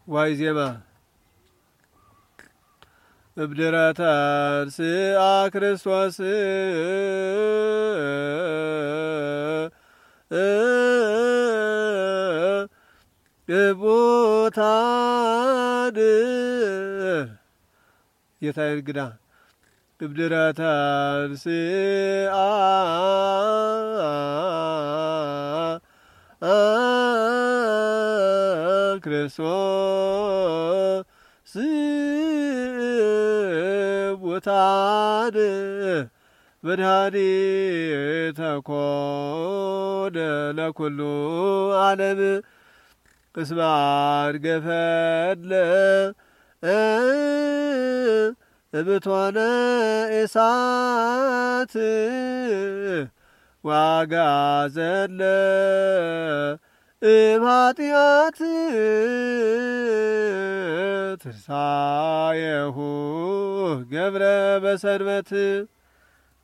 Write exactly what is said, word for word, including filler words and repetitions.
ዋይ ዜማ እብድረተ አንሥአ ክርስቶስ እቡታን ጌታዬ እንግዳ እብድረተ አንሥአ ክርስቶስ እቡታን መድኃኒተ ኮነ ለኩሉ ዓለም እስመ አንገፈነ እምትሆነ እሳት ወአግዓዘነ እምኃጢአት ትንሣኤሁ ገብረ በሰንበት